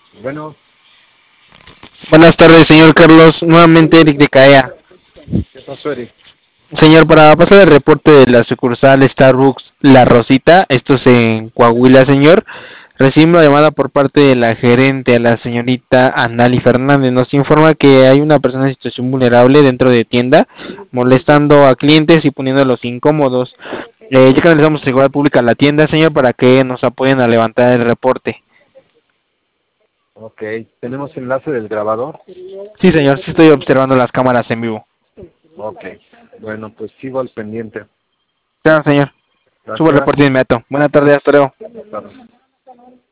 Bueno, Buenas tardes, señor Carlos. Nuevamente Eric de CAEA. ¿qué pasó, Eric? Señor, para pasar el reporte de la sucursal Starbucks La Rosita, esto es en Coahuila, señor. Recibimos una llamada por parte de la gerente, la señorita Anali Fernández. Nos informa que hay una persona en situación vulnerable dentro de tienda, molestando a clientes y poniéndolos incómodos. Ya canalizamos seguridad pública a la tienda, señor, para que nos apoyen a levantar el reporte. Ok, ¿tenemos enlace del grabador? Sí, señor, sí estoy observando las cámaras en vivo. Ok, bueno, pues sigo al pendiente. Claro, señor. Subo el Gracias. reporte inmediato. Buenas tardes, hasta luego. Buenas tardes.